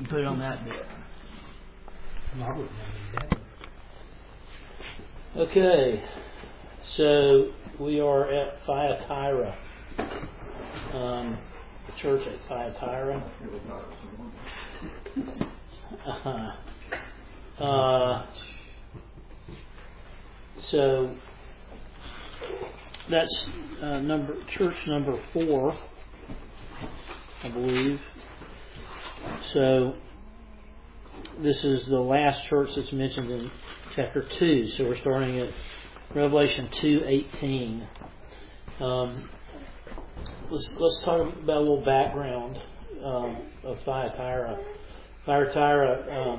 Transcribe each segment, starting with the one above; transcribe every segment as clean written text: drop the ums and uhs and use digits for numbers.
can put it on that bit. Okay, so we are at Thyatira, the church at Thyatira. So that's church number 4, I believe. So this is the last church that's mentioned in chapter 2. So we're starting at Revelation 2:18. Let's talk about a little background of Thyatira. Thyatira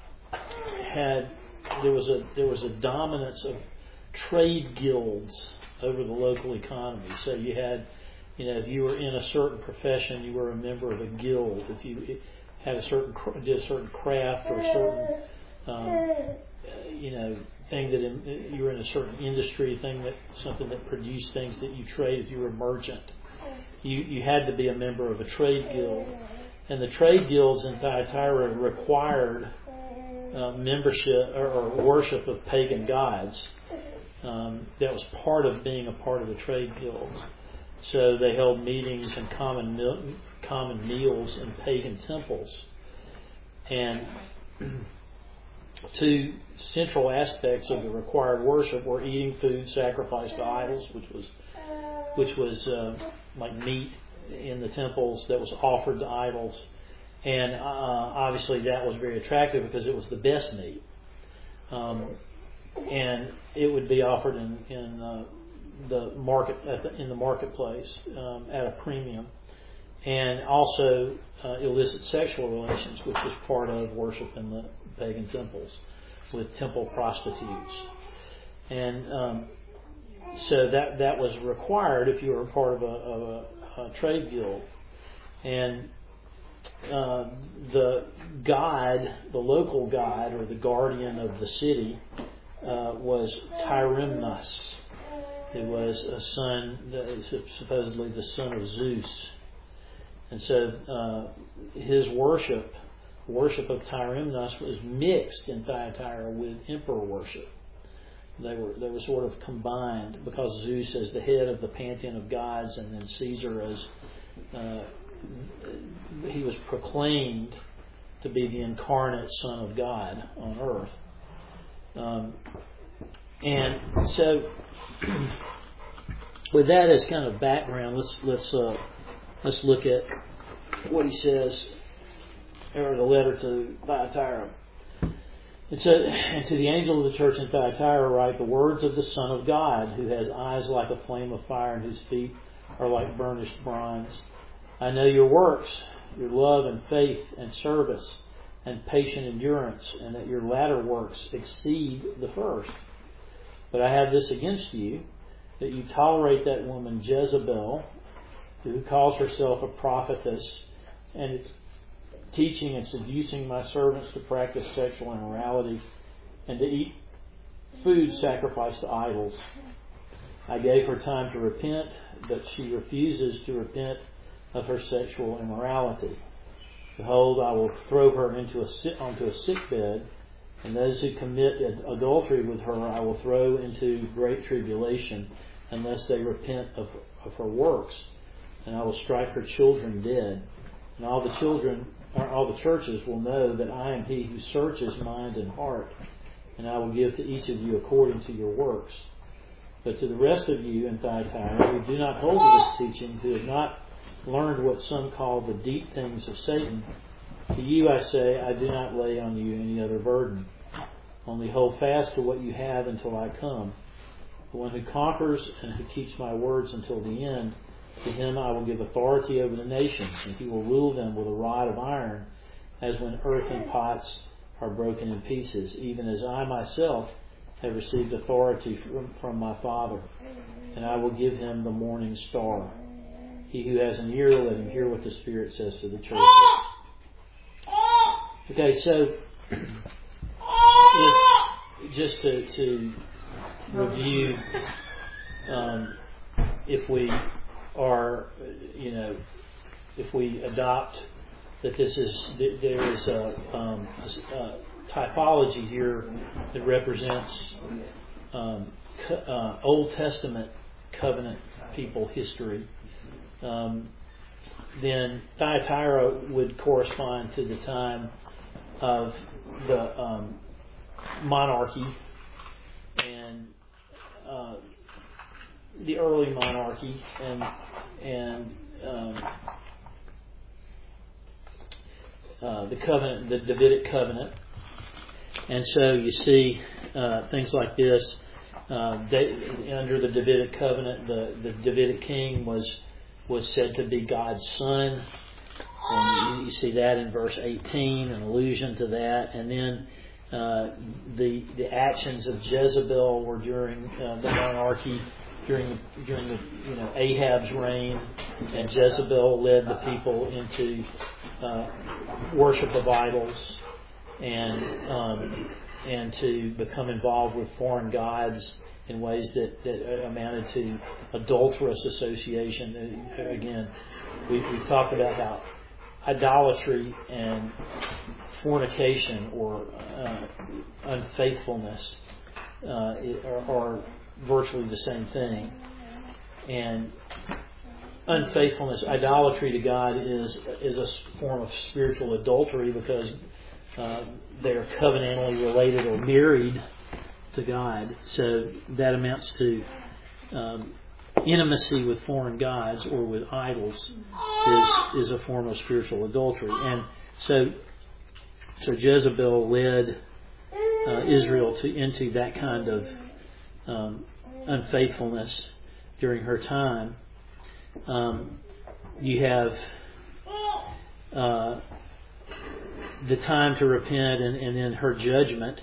there was a dominance of trade guilds over the local economy. So you had, if you were in a certain profession, you were a member of a guild. If you had did a certain craft or a certain thing that you were in a certain industry, something that produced things that you trade. If you were a merchant, you had to be a member of a trade guild, and the trade guilds in Thyatira required membership or worship of pagan gods. That was part of being a part of the trade guild. So they held meetings and common meals in pagan temples. And two central aspects of the required worship were eating food sacrificed to idols, which was like meat in the temples that was offered to idols. And obviously that was very attractive because it was the best meat. And it would be offered in the marketplace at a premium, and also illicit sexual relations, which was part of worship in the pagan temples with temple prostitutes, and so that was required if you were a part of a trade guild. And the local god or the guardian of the city was Tyrimnus. He was a son, supposedly the son of Zeus. And so his worship of Tyrimnus was mixed in Thyatira with emperor worship. They were sort of combined, because Zeus as the head of the pantheon of gods, and then Caesar as he was proclaimed to be the incarnate Son of God on earth. And so, with that as kind of background, let's look at what he says, or the letter to Thyatira. It said, "And to the angel of the church in Thyatira write the words of the Son of God, who has eyes like a flame of fire and whose feet are like burnished bronze. I know your works, your love and faith and service and patient endurance, and that your latter works exceed the first. But I have this against you, that you tolerate that woman Jezebel, who calls herself a prophetess, and is teaching and seducing my servants to practice sexual immorality and to eat food sacrificed to idols. I gave her time to repent, but she refuses to repent of her sexual immorality. Behold, I will throw her onto a sickbed, and those who commit adultery with her I will throw into great tribulation, unless they repent of her works. And I will strike her children dead. And all the churches will know that I am He who searches mind and heart, and I will give to each of you according to your works. But to the rest of you in Thyatira who do not hold to this teaching, who have not learned what some call the deep things of Satan, to you I say, I do not lay on you any other burden. Only hold fast to what you have until I come. The one who conquers and who keeps my words until the end, to him I will give authority over the nations, and he will rule them with a rod of iron, as when earthen pots are broken in pieces, even as I myself have received authority from my Father. And I will give him the morning star. He who has an ear, let him hear what the Spirit says to the churches." Okay, so just to review, if we are, if we adopt that there is a typology here that represents Old Testament covenant people history. Then Thyatira would correspond to the time of the monarchy and the early monarchy and the covenant, the Davidic covenant. And so you see things like this. Under the Davidic covenant, the Davidic king was said to be God's son. And you see that in verse 18, an allusion to that. And then the actions of Jezebel were during the monarchy, during Ahab's reign, and Jezebel led the people into worship of idols and to become involved with foreign gods in ways that amounted to adulterous association. Again, we talked about how idolatry and fornication or unfaithfulness are virtually the same thing. And unfaithfulness, idolatry to God is a form of spiritual adultery because they're covenantally related or married to God. So that amounts to intimacy with foreign gods or with idols is a form of spiritual adultery. And so Jezebel led Israel into that kind of unfaithfulness during her time. You have the time to repent and then her judgment.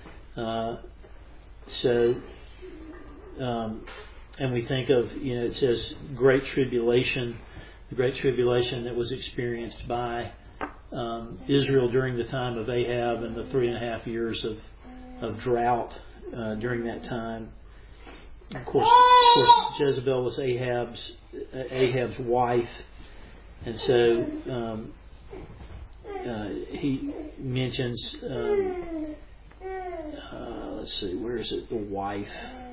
And we think of, it says great tribulation, the great tribulation that was experienced by Israel during the time of Ahab and the 3.5 years of drought during that time. Of course, Jezebel was Ahab's wife, and so he mentions. Let's see, where is it? The wife.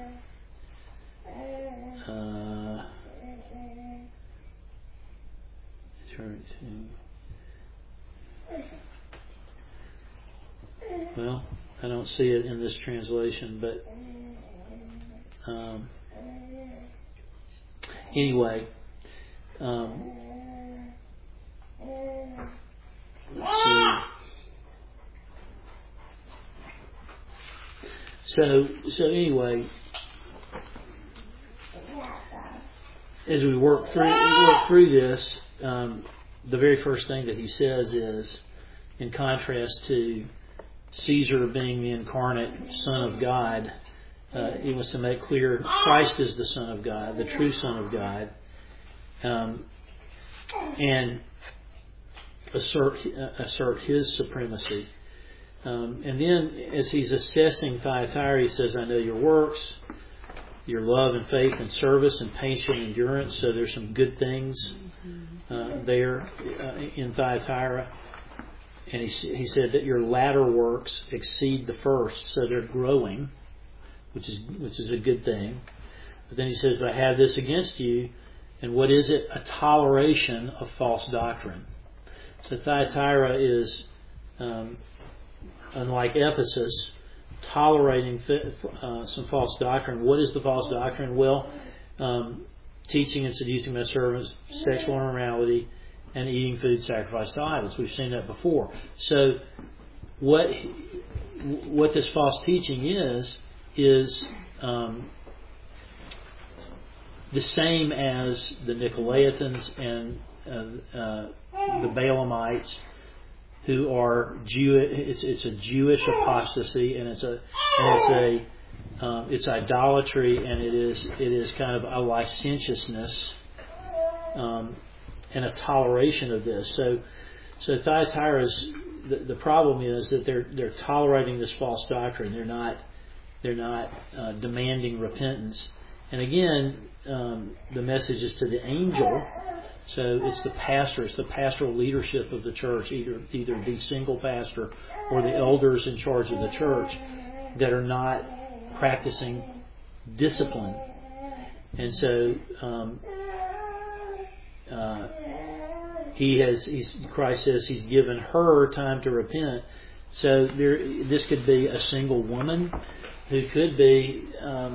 Well, I don't see it in this translation, but anyway, let's see. So anyway, as we work through this, the very first thing that he says is, in contrast to Caesar being the incarnate Son of God, he wants to make clear Christ is the Son of God, the true Son of God, and assert His supremacy. And then, as he's assessing Thyatira, he says, "I know your works, your love and faith and service and patient endurance." So there's some good things there in Thyatira. And he said that your latter works exceed the first, so they're growing, which is a good thing. But then he says, "But I have this against you," and what is it? A toleration of false doctrine. So Thyatira is, unlike Ephesus, tolerating some false doctrine. What is the false doctrine? Well, teaching and seducing my servants, sexual immorality, and eating food sacrificed to idols. We've seen that before. So what this false teaching is the same as the Nicolaitans and the Balaamites, who are Jewish. It's a Jewish apostasy, and it's idolatry, and it is kind of a licentiousness and a toleration of this. So Thyatira's the problem is that they're tolerating this false doctrine. They're not demanding repentance. And again, the message is to the angel So it's the pastor, it's the pastoral leadership of the church, either the single pastor or the elders in charge of the church, that are not practicing discipline. And so Christ says He's given her time to repent. So this could be a single woman who could be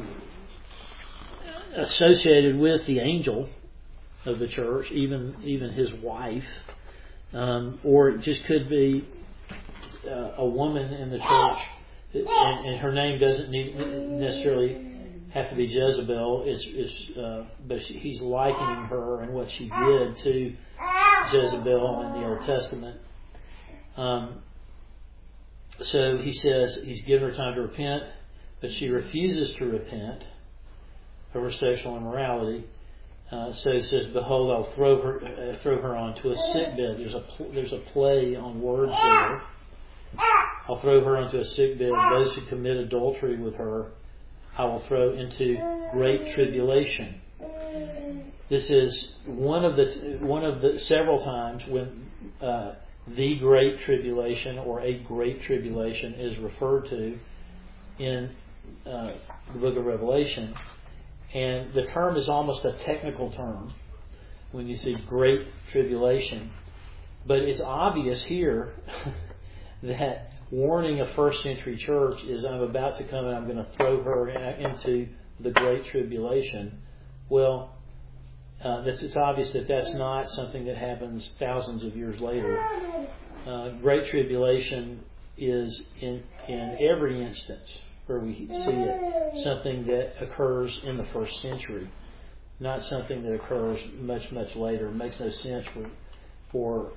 associated with the angel of the church, even his wife, or it just could be a woman in the church, and her name doesn't necessarily have to be Jezebel. But he's likening her and what she did to Jezebel in the Old Testament. So he says He's given her time to repent, but she refuses to repent of her sexual immorality. So he says, "Behold, I'll throw her onto a sickbed." There's a play on words there. "I'll throw her onto a sickbed. Those who commit adultery with her, I will throw into great tribulation." This is one of the several times when the great tribulation or a great tribulation is referred to in the book of Revelation. And the term is almost a technical term when you see great tribulation. But it's obvious here that warning a first century church is, I'm about to come and I'm going to throw her into the great tribulation. Well, it's obvious that that's not something that happens thousands of years later. Great tribulation is in every instance where we see it, something that occurs in the first century, not something that occurs much, much later. It makes no sense for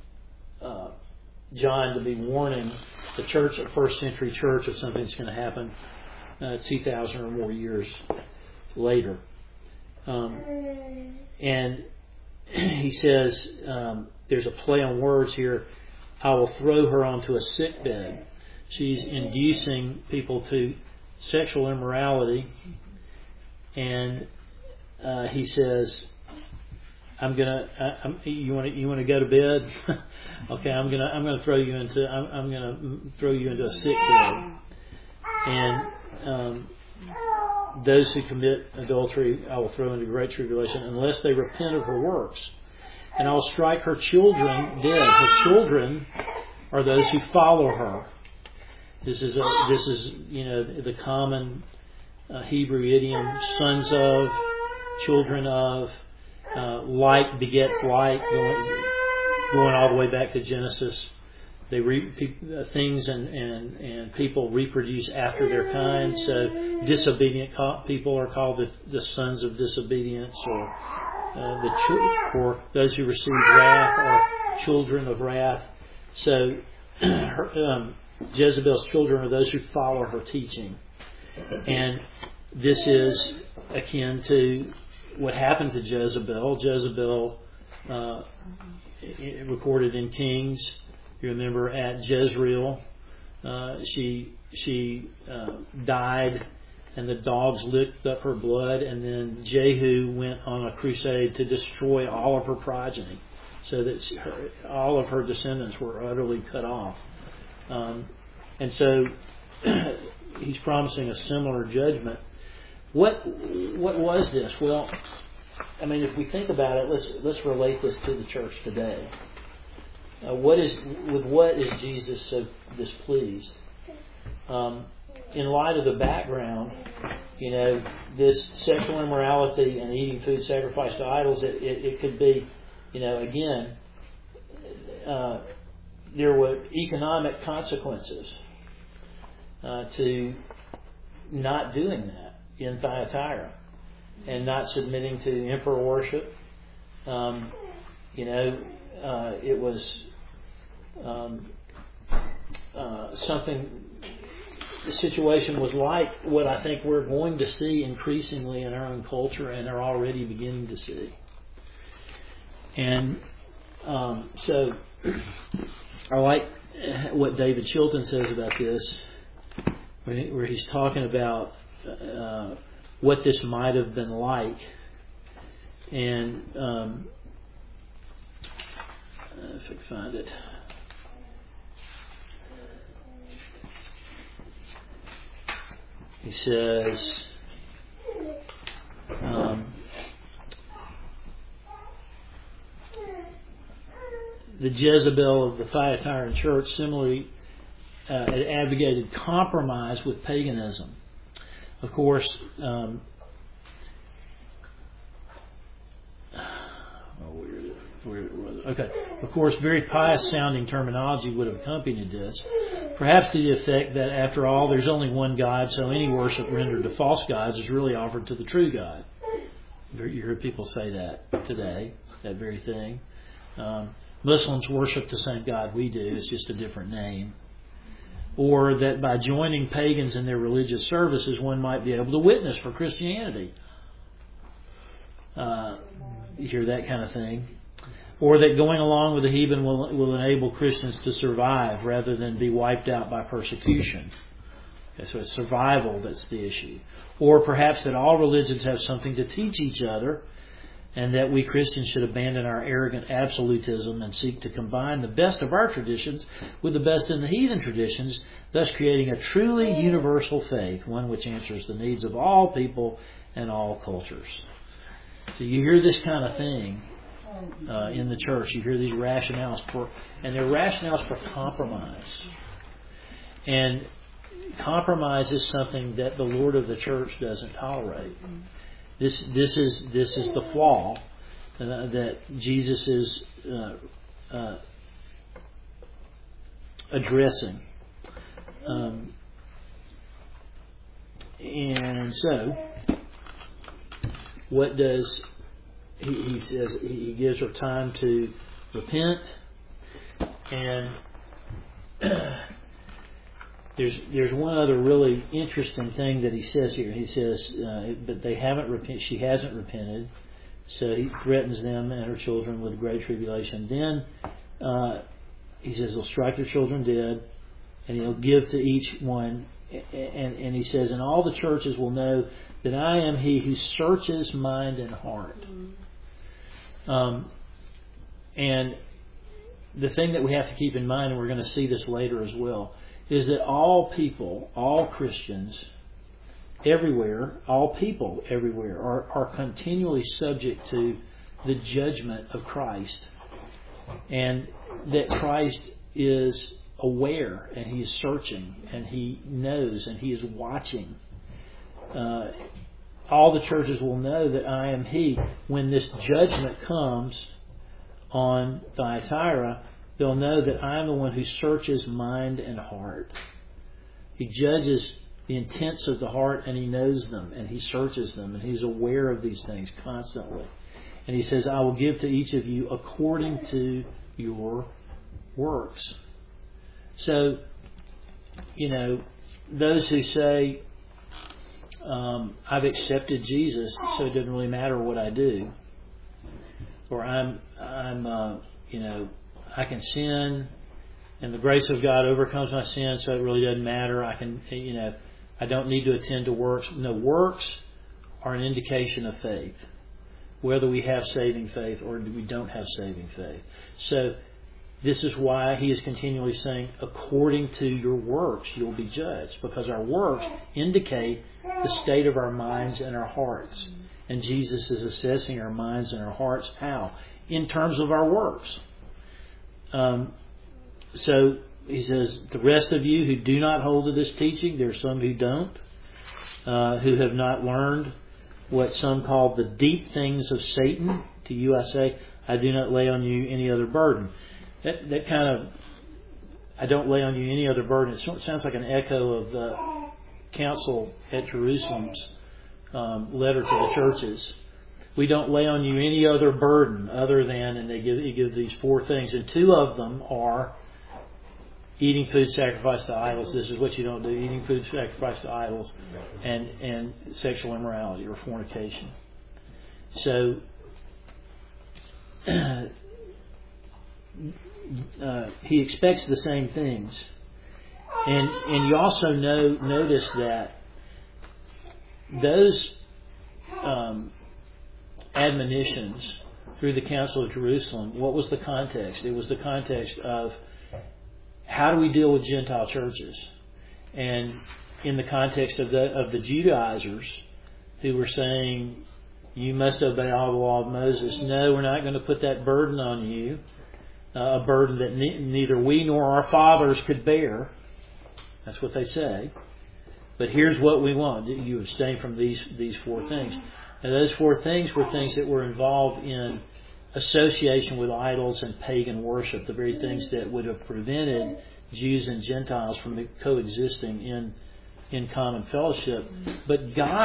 John to be warning the church, a first century church, of something that's going to happen 2,000 or more years later. And he says, there's a play on words here, "I will throw her onto a sickbed." She's inducing people to sexual immorality, and he says, you want to go to bed? Okay, I'm gonna throw you into a sick bed, and those who commit adultery I will throw into great tribulation unless they repent of her works, and I will strike her children dead. Her children are those who follow her. This is the common Hebrew idiom, sons of, children of, like begets like, going all the way back to Genesis. Things and people reproduce after their kind. So disobedient people are called the sons of disobedience, or those who receive wrath are children of wrath. So Jezebel's children are those who follow her teaching. And this is akin to what happened to Jezebel. Jezebel, recorded in Kings, you remember at Jezreel, she died and the dogs licked up her blood, and then Jehu went on a crusade to destroy all of her progeny, so that all of her descendants were utterly cut off. And so he's promising a similar judgment. What was this? Well, I mean, if we think about it, let's relate this to the church today. What is Jesus so displeased? In light of the background, this sexual immorality and eating food sacrificed to idols, it could be, again, there were economic consequences to not doing that in Thyatira and not submitting to emperor worship. It was something. The situation was like what I think we're going to see increasingly in our own culture and are already beginning to see. And so I like what David Chilton says about this, where he's talking about what this might have been like. And If I can find it. He says, the Jezebel of the Thyatiran church similarly advocated compromise with paganism. Of course, Of course, very pious-sounding terminology would have accompanied this, perhaps to the effect that, after all, there's only one God, so any worship rendered to false gods is really offered to the true God. You hear people say that today, that very thing. Muslims worship the same God we do, it's just a different name. Or that by joining pagans in their religious services, one might be able to witness for Christianity. You hear that kind of thing. Or that going along with the heathen will enable Christians to survive rather than be wiped out by persecution. Okay, so it's survival that's the issue. Or perhaps that all religions have something to teach each other, and that we Christians should abandon our arrogant absolutism and seek to combine the best of our traditions with the best in the heathen traditions, thus creating a truly universal faith, one which answers the needs of all people and all cultures. So you hear this kind of thing in the church. You hear these rationales and they're rationales for compromise. And compromise is something that the Lord of the church doesn't tolerate. This is the flaw that Jesus is addressing. And so, what does he says? He gives her time to repent, and there's one other really interesting thing that he says here. He says, but they haven't repented. She hasn't repented, so he threatens them and her children with great tribulation. Then he says he'll strike their children dead, and he'll give to each one. And he says, and all the churches will know that I am He who searches mind and heart. And the thing that we have to keep in mind, and we're going to see this later as well, is that all people, all Christians, everywhere, all people everywhere are continually subject to the judgment of Christ. And that Christ is aware, and He is searching, and He knows, and He is watching. All the churches will know that I am He. When this judgment comes on Thyatira, they'll know that I am the one who searches mind and heart. He judges the intents of the heart, and He knows them, and He searches them, and He's aware of these things constantly. And He says, I will give to each of you according to your works. So, those who say, I've accepted Jesus, so it doesn't really matter what I do, or I can sin, and the grace of God overcomes my sin, so it really doesn't matter. I don't need to attend to works. No, works are an indication of faith, whether we have saving faith or we don't have saving faith. So this is why he is continually saying, according to your works you'll be judged, because our works indicate the state of our minds and our hearts. And Jesus is assessing our minds and our hearts. How? In terms of our works. So he says, the rest of you who do not hold to this teaching, there are some who don't, who have not learned what some call the deep things of Satan. To you I say, I do not lay on you any other burden. That kind of, I don't lay on you any other burden. It sounds like an echo of the council at Jerusalem's letter to the churches. We don't lay on you any other burden other than, and he gives these four things, and two of them are eating food sacrificed to idols. This is what you don't do: eating food sacrificed to idols, and sexual immorality or fornication. So he expects the same things, and you also notice that those admonitions through the Council of Jerusalem, what was the context? It was the context of how do we deal with Gentile churches? And in the context of the Judaizers who were saying, you must obey all the law of Moses. No, we're not going to put that burden on you, a burden that neither we nor our fathers could bear. That's what they say. But here's what we want. You abstain from these four things. And those four things were things that were involved in association with idols and pagan worship, the very things that would have prevented Jews and Gentiles from coexisting in common fellowship. But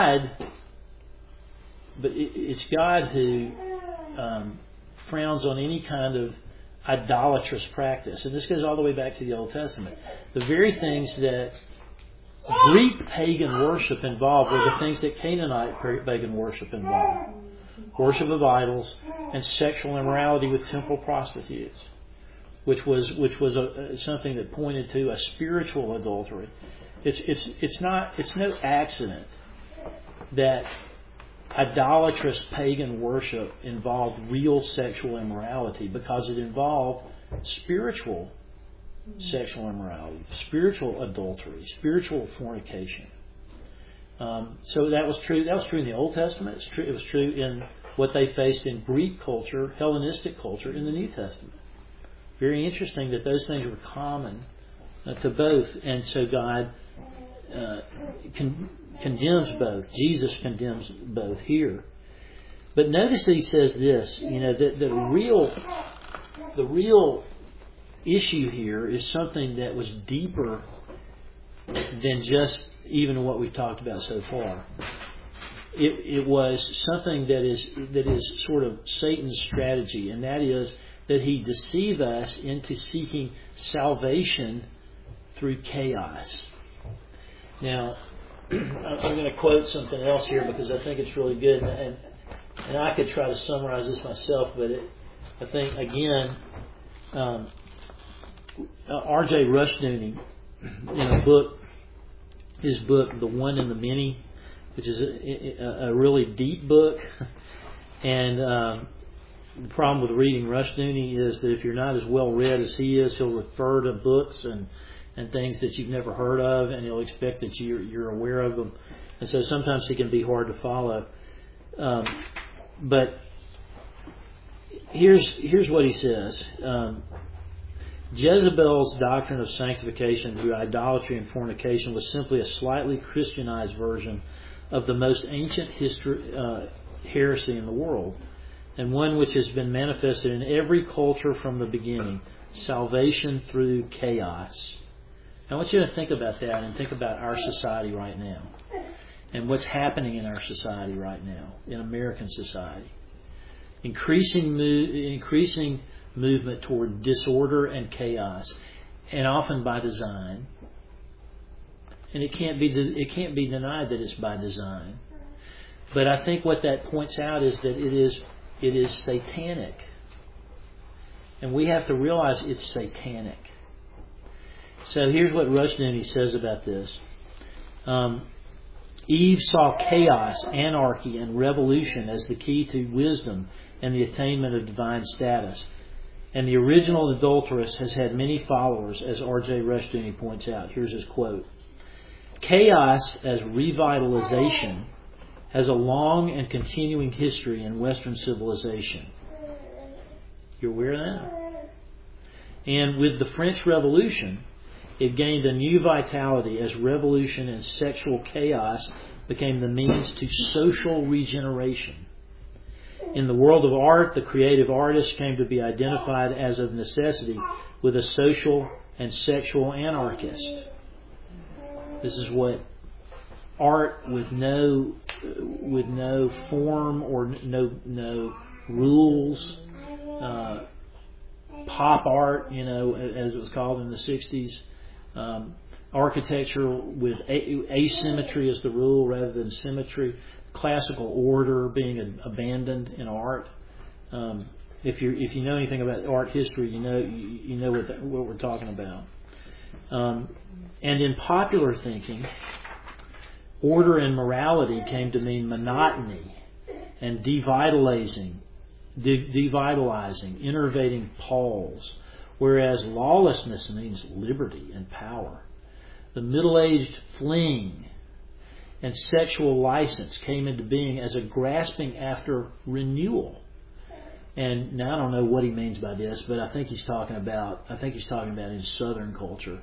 it's God who frowns on any kind of idolatrous practice. And this goes all the way back to the Old Testament. The very things that Greek pagan worship involved were the things that Canaanite pagan worship involved. Worship of idols and sexual immorality with temple prostitutes, which was something that pointed to a spiritual adultery. It's no accident that idolatrous pagan worship involved real sexual immorality, because it involved spiritual sexual immorality, spiritual adultery, spiritual fornication. So that was true. That was true in the Old Testament. It was true in what they faced in Greek culture, Hellenistic culture in the New Testament. Very interesting that those things were common to both, and so God condemns both. Jesus condemns both here. But notice that he says this. That the real issue here is something that was deeper than just even what we've talked about so far. It was something that is sort of Satan's strategy, and that is that he deceive us into seeking salvation through chaos. Now, I'm going to quote something else here because I think it's really good, and I could try to summarize this myself, but I think, again, R.J. Rushdoony, in his book, The One and the Many, which is a really deep book, and the problem with reading Rushdoony is that if you're not as well read as he is, he'll refer to books and things that you've never heard of, and he'll expect that you're aware of them, and so sometimes he can be hard to follow. But here's what he says. Jezebel's doctrine of sanctification through idolatry and fornication was simply a slightly Christianized version of the most ancient heresy in the world, and one which has been manifested in every culture from the beginning: salvation through chaos. I want you to think about that and think about our society right now and what's happening in our society right now, in American society. Increasing movement toward disorder and chaos, and often by design. And it can't be denied that it's by design. But I think what that points out is that it is satanic, and we have to realize it's satanic. So here's what Rushdoony says about this. Eve saw chaos, anarchy, and revolution as the key to wisdom and the attainment of divine status. And the original adulteress has had many followers, as R.J. Rushdoony points out. Here's his quote. Chaos as revitalization has a long and continuing history in Western civilization. You're aware of that? And with the French Revolution, it gained a new vitality as revolution and sexual chaos became the means to social regeneration. In the world of art, the creative artist came to be identified as of necessity with a social and sexual anarchist. This is what art with no form or no rules, pop art, as it was called in the 60s, architecture with asymmetry as the rule rather than symmetry. Classical order being abandoned in art. If you know anything about art history, you know what we're talking about. And in popular thinking, order and morality came to mean monotony and devitalizing devitalizing, enervating palls, whereas lawlessness means liberty and power. The middle-aged fling and sexual license came into being as a grasping after renewal. And now I don't know what he means by this, but I think he's talking about in Southern culture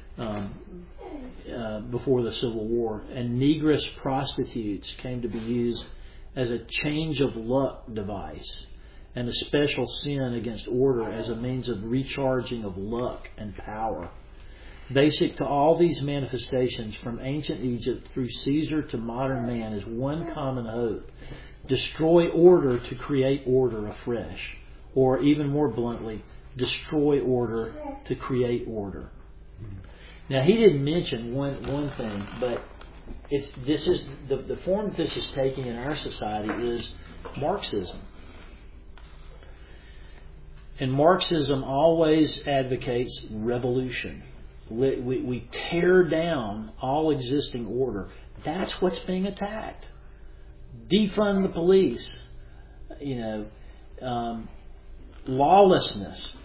before the Civil War. And negress prostitutes came to be used as a change of luck device, and a special sin against order as a means of recharging of luck and power. Basic to all these manifestations from ancient Egypt through Caesar to modern man is one common hope: destroy order to create order afresh. Or even more bluntly, destroy order to create order. Now he didn't mention one thing, but the form this is taking in our society is Marxism. And Marxism always advocates revolution. We tear down all existing order. That's what's being attacked. Defund the police. Lawlessness.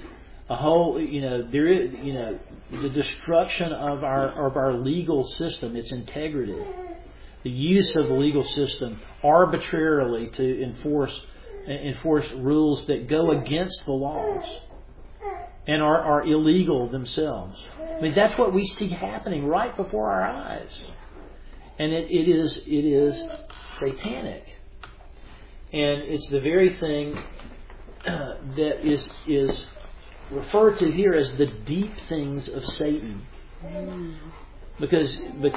The destruction of our legal system, its integrity. The use of the legal system arbitrarily to enforce rules that go against the laws and are illegal themselves. I mean, that's what we see happening right before our eyes, and it is satanic, and it's the very thing that is referred to here as the deep things of Satan, because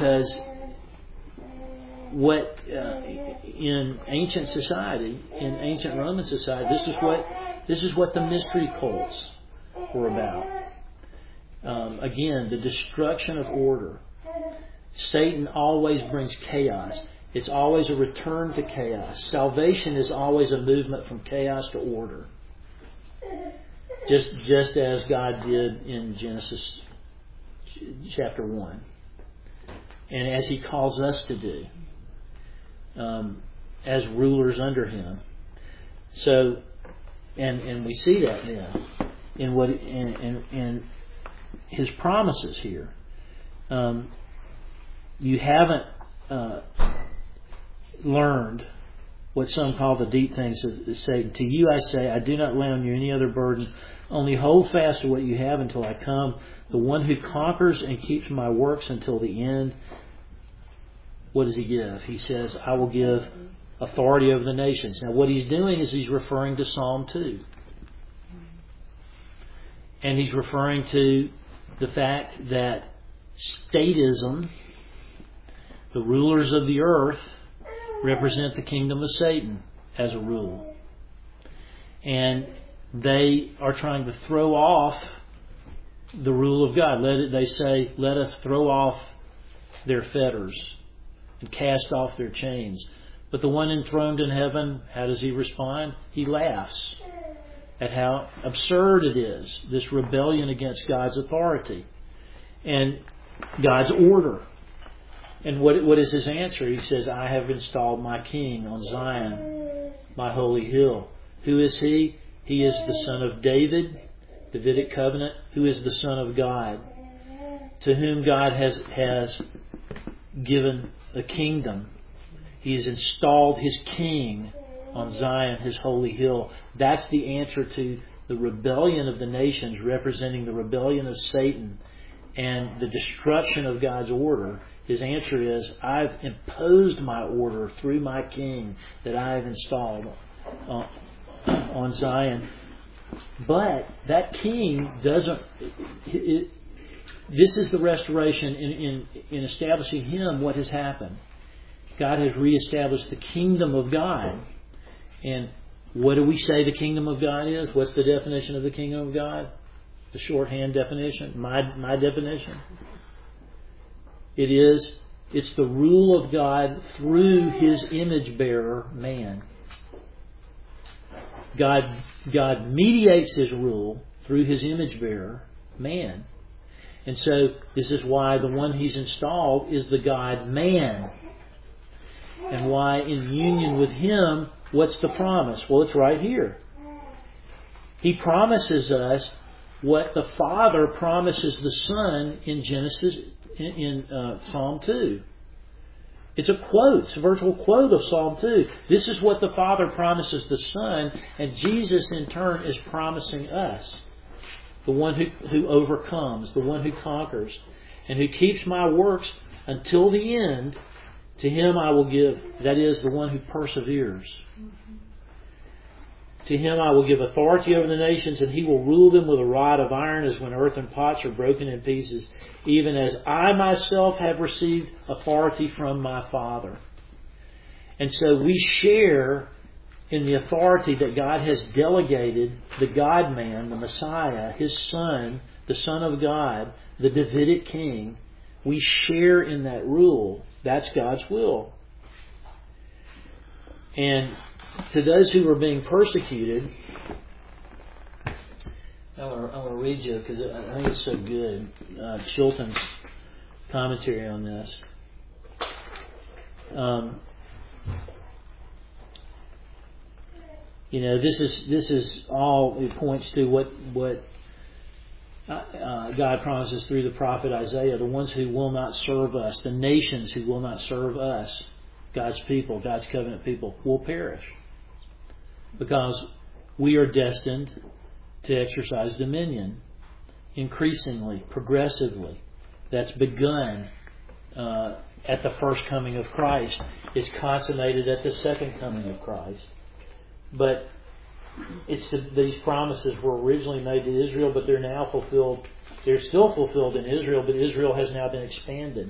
what in ancient society, in ancient Roman society, this is what the mystery cults were about. Again, the destruction of order. Satan always brings chaos. It's always a return to chaos. Salvation is always a movement from chaos to order. Just as God did in Genesis chapter 1. And as He calls us to do. As rulers under Him. So, and we see that then in His promises here. You haven't learned what some call the deep things of Satan. To you I say, I do not lay on you any other burden. Only hold fast to what you have until I come. The one who conquers and keeps my works until the end. What does He give? He says, I will give authority over the nations. Now what He's doing is He's referring to Psalm 2. And He's referring to the fact that statism, the rulers of the earth, represent the kingdom of Satan as a rule. And they are trying to throw off the rule of God. They say, let us throw off their fetters and cast off their chains. But the one enthroned in heaven, how does He respond? He laughs at how absurd it is, this rebellion against God's authority and God's order. And what is His answer? He says, I have installed my King on Zion, my holy hill. Who is He? He is the Son of David, Davidic covenant, who is the Son of God, to whom God has given a kingdom. He has installed His King on Zion, His holy hill. That's the answer to the rebellion of the nations, representing the rebellion of Satan and the destruction of God's order. His answer is, I've imposed my order through my King that I have installed on Zion. But that King doesn't... This is the restoration in establishing Him. What has happened? God has reestablished the kingdom of God. And what do we say the kingdom of God is? What's the definition of the kingdom of God? The shorthand definition? My definition? It's the rule of God through His image bearer, man. God mediates His rule through His image bearer, man. And so this is why the one He's installed is the God-man. And why in union with Him, what's the promise? Well, it's right here. He promises us what the Father promises the Son in Genesis, in Psalm 2. It's a quote. It's a virtual quote of Psalm 2. This is what the Father promises the Son, and Jesus in turn is promising us. The one who overcomes, the one who conquers, and who keeps my works until the end, to him I will give, that is, the one who perseveres. To him I will give authority over the nations, and he will rule them with a rod of iron, as when earthen pots are broken in pieces, even as I myself have received authority from my Father. And so we share in the authority that God has delegated the God-man, the Messiah, His Son, the Son of God, the Davidic King. We share in that rule. That's God's will. And to those who were being persecuted, I want to read you because I think it's so good. Chilton's commentary on this. This is all it points to what God promises through the prophet Isaiah. The ones who will not serve us, the nations who will not serve us, God's people, God's covenant people, will perish. Because we are destined to exercise dominion increasingly, progressively. That's begun at the first coming of Christ. It's consummated at the second coming of Christ. But these promises were originally made to Israel, but they're now fulfilled. They're still fulfilled in Israel, but Israel has now been expanded.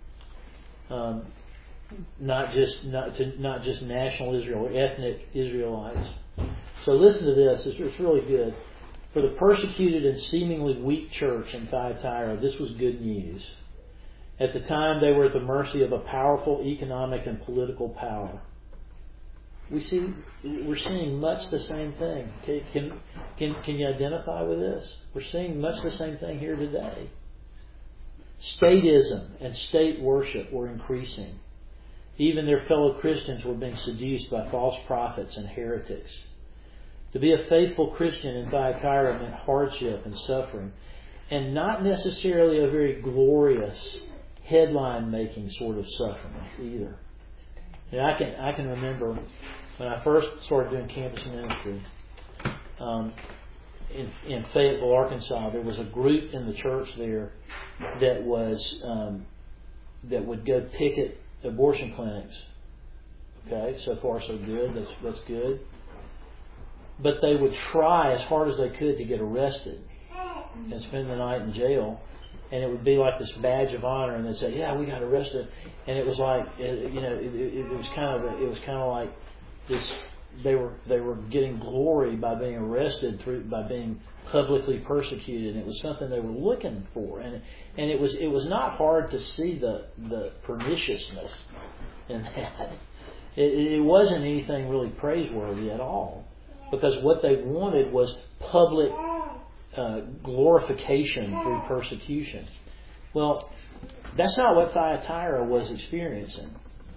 Not just national Israel, or ethnic Israelites. So listen to this. It's really good. For the persecuted and seemingly weak church in Thyatira, this was good news. At the time, they were at the mercy of a powerful economic and political power. We're seeing much the same thing. Okay? Can you identify with this? We're seeing much the same thing here today. Statism and state worship were increasing. Even their fellow Christians were being seduced by false prophets and heretics. To be a faithful Christian in Thyatira meant hardship and suffering, and not necessarily a very glorious, headline-making sort of suffering either. And I can remember when I first started doing campus ministry in Fayetteville, Arkansas. There was a group in the church there that would go picket abortion clinics. Okay, so far so good. That's good. But they would try as hard as they could to get arrested and spend the night in jail. And it would be like this badge of honor, and they'd say, "Yeah, we got arrested." And it was like, it was kind of like this. They were getting glory by being arrested by being publicly persecuted. And it was something they were looking for, and it was not hard to see the perniciousness in that. It wasn't anything really praiseworthy at all, because what they wanted was public glorification through persecution. Well, that's not what Thyatira was experiencing.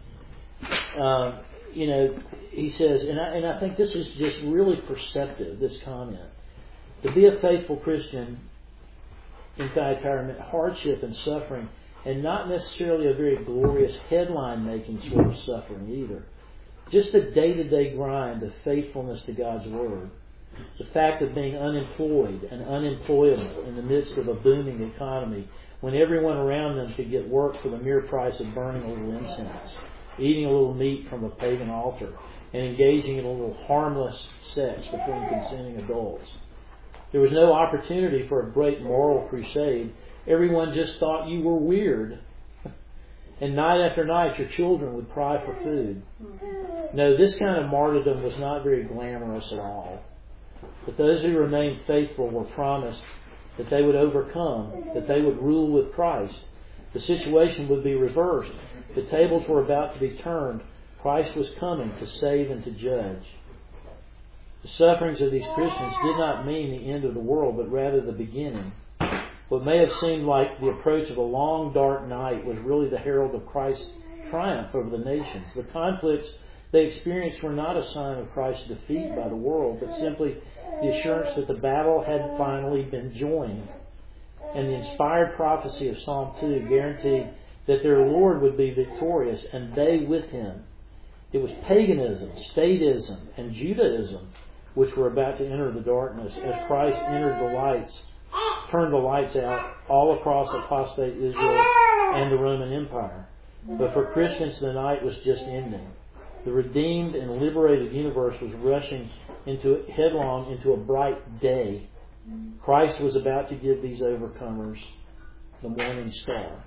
He says, and I think this is just really perceptive, this comment. To be a faithful Christian in Thyatira meant hardship and suffering, and not necessarily a very glorious headline-making sort of suffering either. Just the day-to-day grind of faithfulness to God's Word. The fact of being unemployed and unemployable in the midst of a booming economy, when everyone around them could get work for the mere price of burning a little incense, eating a little meat from a pagan altar, and engaging in a little harmless sex between consuming adults. There was no opportunity for a great moral crusade. Everyone just thought you were weird. And night after night your children would cry for food. No, this kind of martyrdom was not very glamorous at all. But those who remained faithful were promised that they would overcome, that they would rule with Christ. The situation would be reversed. The tables were about to be turned. Christ was coming to save and to judge. The sufferings of these Christians did not mean the end of the world, but rather the beginning. What may have seemed like the approach of a long, dark night was really the herald of Christ's triumph over the nations. The conflicts they experienced were not a sign of Christ's defeat by the world, but simply the assurance that the battle had finally been joined. And the inspired prophecy of Psalm 2 guaranteed that their Lord would be victorious and they with Him. It was paganism, statism, and Judaism which were about to enter the darkness as Christ entered the lights, turned the lights out all across apostate Israel and the Roman Empire. But for Christians, the night was just ending. The redeemed and liberated universe was rushing headlong into a bright day. Christ was about to give these overcomers the morning star.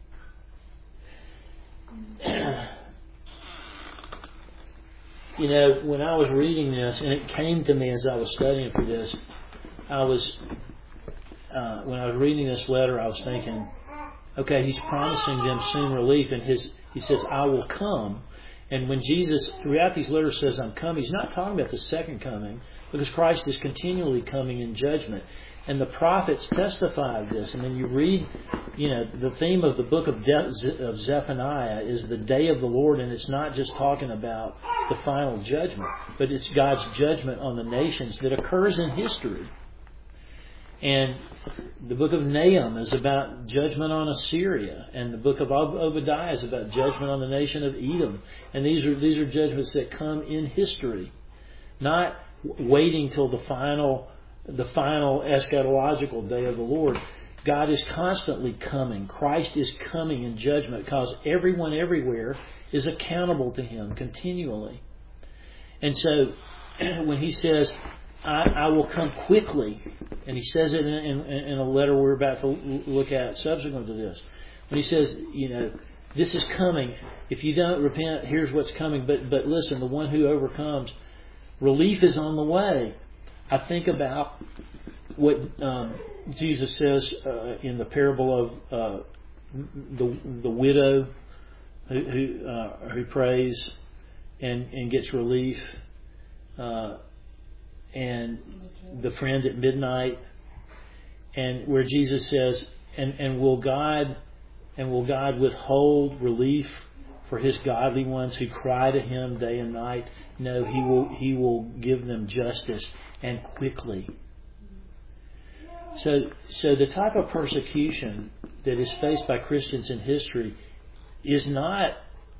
You know, when I was reading this, and it came to me as I was studying for this, when I was reading this letter, I was thinking, okay, He's promising them soon relief, and He says, I will come. And when Jesus, throughout these letters, says, I'm coming, He's not talking about the second coming, because Christ is continually coming in judgment. And the prophets testify of this. And then you read, you know, the theme of the book of Zephaniah is the day of the Lord, and it's not just talking about the final judgment, but it's God's judgment on the nations that occurs in history. And the book of Nahum is about judgment on Assyria, and the book of Obadiah is about judgment on the nation of Edom. And these are judgments that come in history, not waiting till the final eschatological day of the Lord. God is constantly coming. Christ is coming in judgment because everyone everywhere is accountable to Him continually. And so when He says, I will come quickly, and He says it in a letter we're about to look at subsequent to this. When He says, you know, this is coming. If you don't repent, here's what's coming. But listen, the one who overcomes, relief is on the way. I think about what Jesus says in the parable of the widow who prays and gets relief, and the friend at midnight, and where Jesus says, and will God withhold relief for His godly ones who cry to Him day and night? No, He will give them justice, and quickly. So the type of persecution that is faced by Christians in history is not.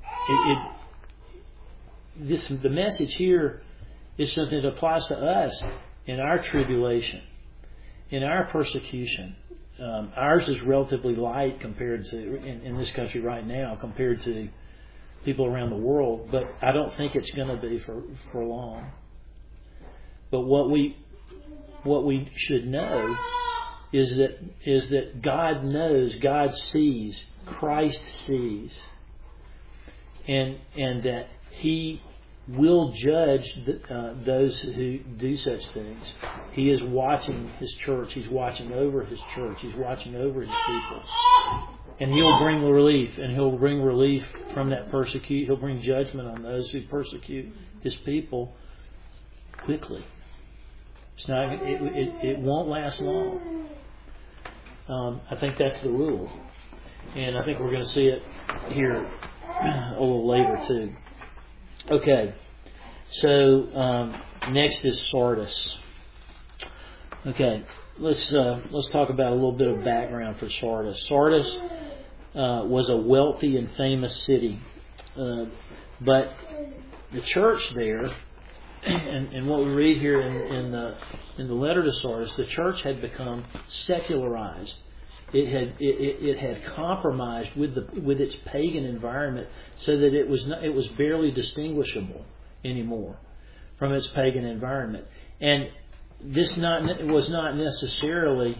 The message here is something that applies to us in our tribulation, in our persecution. Ours is relatively light compared to in this country right now compared to people around the world, but I don't think it's going to be for long. But what we should know is that God knows, God sees, Christ sees, and that He will judge those who do such things. He is watching His church. He's watching over His church. He's watching over His people. And He'll bring relief, and He'll bring relief from that persecution. He'll bring judgment on those who persecute His people quickly. It's not. It won't last long. I think that's the rule, and I think we're going to see it here a little later too. Okay, so next is Sardis. Okay, let's talk about a little bit of background for Sardis. Sardis was a wealthy and famous city, but the church there, and what we read here in the letter to Sardis, the church had become secularized. It had compromised with its pagan environment, so that it was barely distinguishable anymore from its pagan environment. And this was not necessarily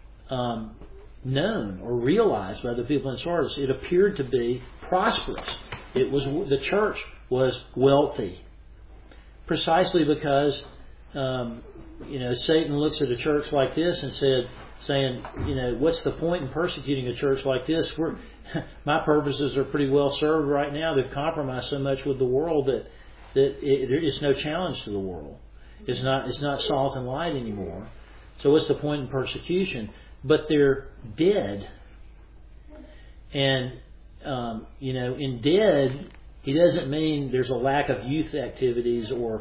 known or realized by the people in Sardis. It appeared to be prosperous. The church was wealthy, precisely because Satan looks at a church like this and saying, what's the point in persecuting a church like this? My purposes are pretty well served right now. They've compromised so much with the world that it's no challenge to the world. It's not salt and light anymore. So what's the point in persecution? But they're dead, and in He doesn't mean there's a lack of youth activities or,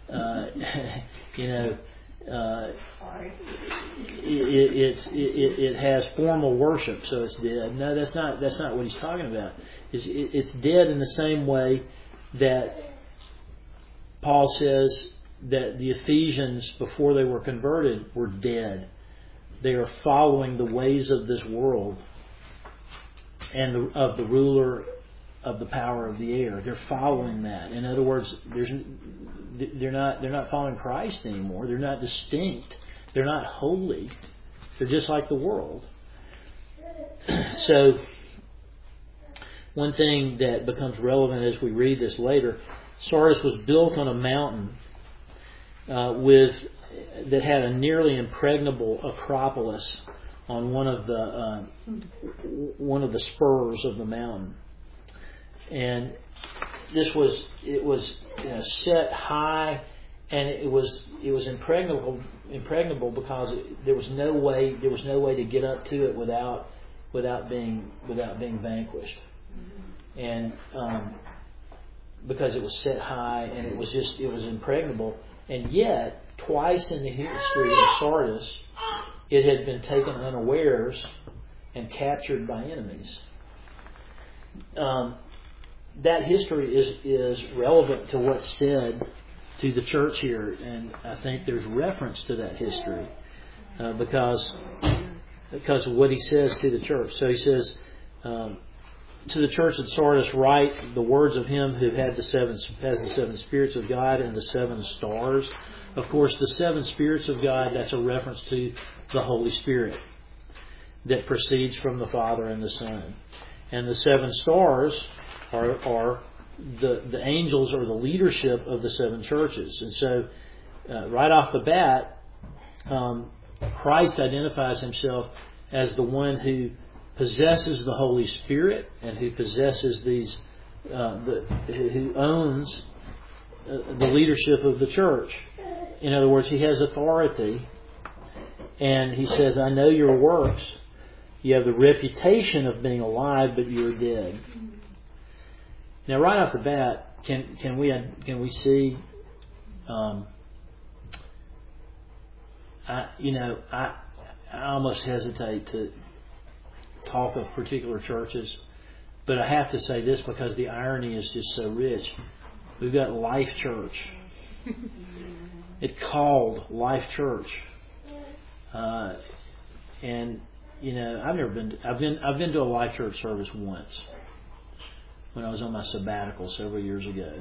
it has formal worship, so it's dead. No, that's not what he's talking about. It's dead in the same way that Paul says that the Ephesians, before they were converted, were dead. They are following the ways of this world and of the ruler of the power of the air. They're following that. In other words, they're not following Christ anymore. They're not distinct. They're not holy. They're just like the world. So, one thing that becomes relevant as we read this later, Sardis was built on a mountain that had a nearly impregnable acropolis on one of the spurs of the mountain, and it was set high, and it was impregnable because there was no way to get up to it without being vanquished, and because it was set high and it was impregnable. And yet, twice in the history of Sardis, it had been taken unawares and captured by enemies. That history is relevant to what's said to the church here, and I think there's reference to that history because of what he says to the church. So he says, to the church at Sardis, write the words of him who has the seven spirits of God and the 7 stars. Of course, the 7 spirits of God, that's a reference to the Holy Spirit that proceeds from the Father and the Son. And the 7 stars are the angels or the leadership of the 7 churches. And so, right off the bat, Christ identifies himself as the one who possesses the Holy Spirit and who possesses who owns the leadership of the church. In other words, he has authority, and he says, "I know your works. You have the reputation of being alive, but you are dead." Now, right off the bat, can we see? I almost hesitate to talk of particular churches, but I have to say this because the irony is just so rich. We've got Life Church. It's called Life Church, and I've never been. I've been to a Life Church service once when I was on my sabbatical several years ago,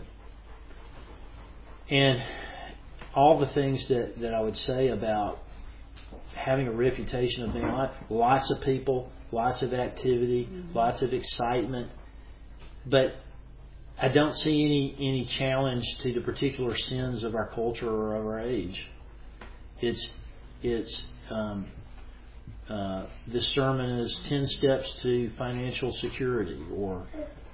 and all the things that I would say about having a reputation of being lots of people, lots of activity, lots of excitement, but I don't see any challenge to the particular sins of our culture or of our age. This sermon is 10 steps to financial security, or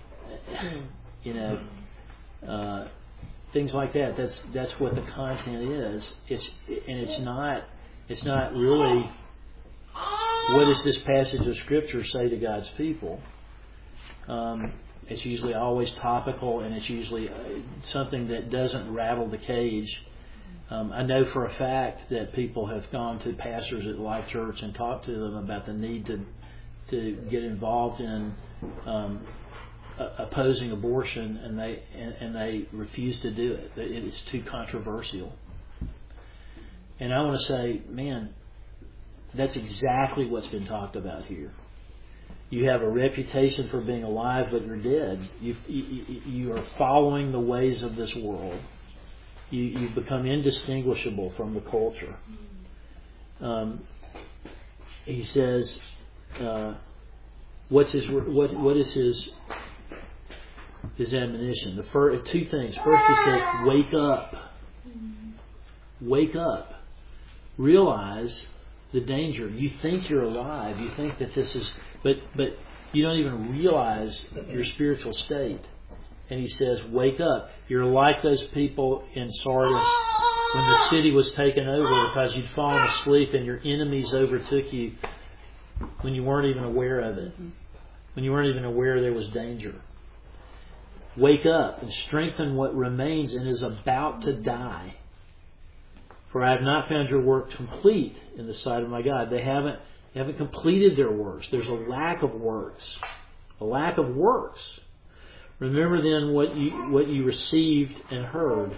things like that. That's what the content is. It's not really what does this passage of Scripture say to God's people. It's usually always topical, and it's usually something that doesn't rattle the cage. I know for a fact that people have gone to pastors at Life Church and talked to them about the need to get involved in opposing abortion, and they refuse to do it. It's too controversial. And I want to say, man, that's exactly what's been talked about here. You have a reputation for being alive, but you're dead. You are following the ways of this world. You've become indistinguishable from the culture. He says, what is his admonition? Two things. First, he says, wake up. Wake up. Realize the danger. You think you're alive. You think that this is, but you don't even realize your spiritual state. And he says, wake up. You're like those people in Sardis when the city was taken over because you'd fallen asleep and your enemies overtook you when you weren't even aware of it. When you weren't even aware there was danger. Wake up and strengthen what remains and is about to die. For I have not found your work complete in the sight of my God. They haven't completed their works. There's a lack of works. A lack of works. Remember then what you received and heard.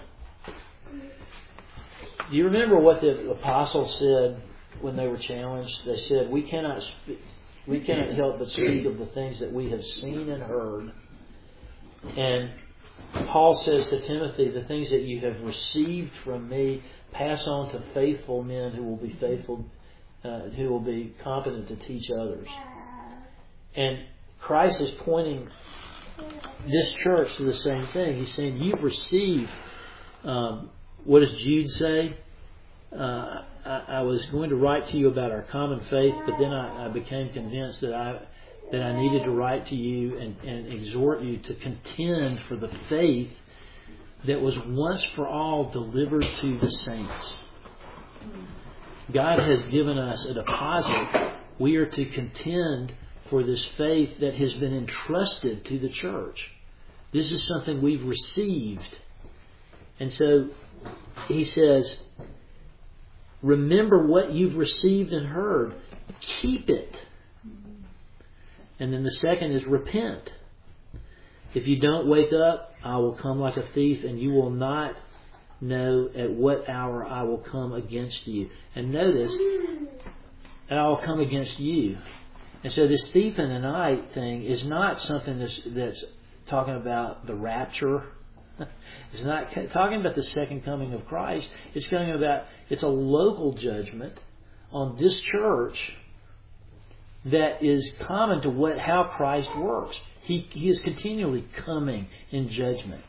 Do you remember what the apostles said when they were challenged? They said, we cannot help but speak of the things that we have seen and heard. And Paul says to Timothy, the things that you have received from me, pass on to faithful men who will be faithful, who will be competent to teach others. And Christ is pointing this church to the same thing. He's saying, you've received, what does Jude say? I was going to write to you about our common faith, but then I became convinced that I needed to write to you and exhort you to contend for the faith that was once for all delivered to the saints. God has given us a deposit. We are to contend for this faith that has been entrusted to the church. This is something we've received. And so he says, remember what you've received and heard. Keep it. And then the second is repent. If you don't wake up, I will come like a thief, and you will not know at what hour I will come against you. And notice, that I will come against you. And so this thief in the night thing is not something that's talking about the rapture. It's not talking about the second coming of Christ. It's a local judgment on this church that is common to how Christ works. He is continually coming in judgment.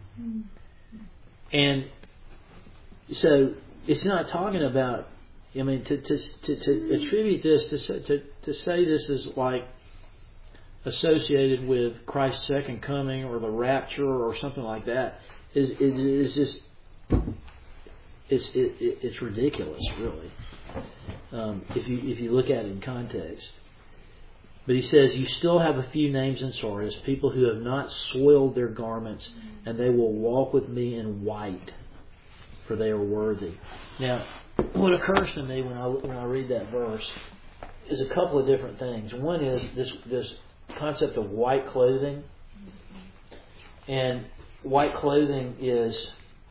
And so it's not talking about, to attribute this, to say this is like associated with Christ's second coming or the rapture or something like that is just it's ridiculous, really. If you look at it in context. But he says, you still have a few names in Sardis, people who have not soiled their garments, and they will walk with me in white, for they are worthy. Now, what occurs to me when I read that verse is a couple of different things. One is this concept of white clothing. And white clothing is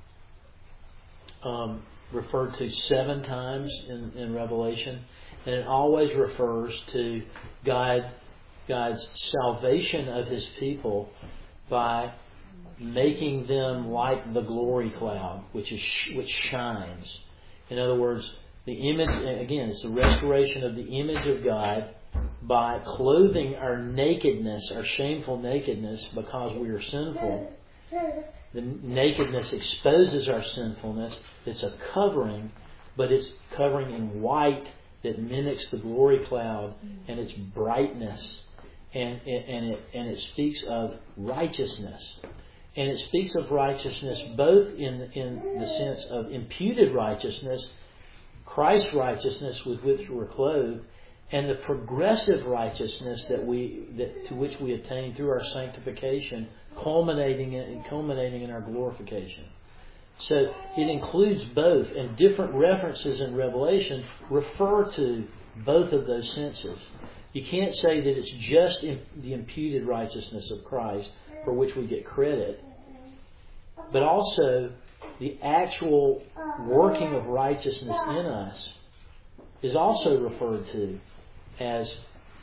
referred to 7 times in Revelation. And it always refers to God's salvation of His people by making them like the glory cloud, which shines. In other words, the image, again, it's the restoration of the image of God by clothing our nakedness, our shameful nakedness, because we are sinful. The nakedness exposes our sinfulness. It's a covering, but it's covering in white that mimics the glory cloud and its brightness, and it speaks of righteousness, and it speaks of righteousness both in the sense of imputed righteousness, Christ's righteousness with which we're clothed, and the progressive righteousness to which we attain through our sanctification, culminating in our glorification. So it includes both, and different references in Revelation refer to both of those senses. You can't say that it's just the imputed righteousness of Christ for which we get credit, but also the actual working of righteousness in us is also referred to as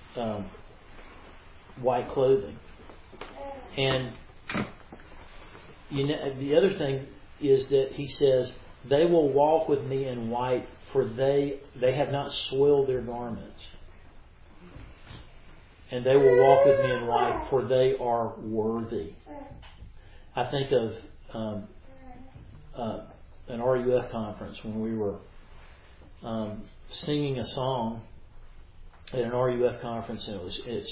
white clothing. And the other thing is that he says, they will walk with me in white, for they have not soiled their garments. And they will walk with me in white, for they are worthy. I think of an RUF conference when we were singing a song at an RUF conference, and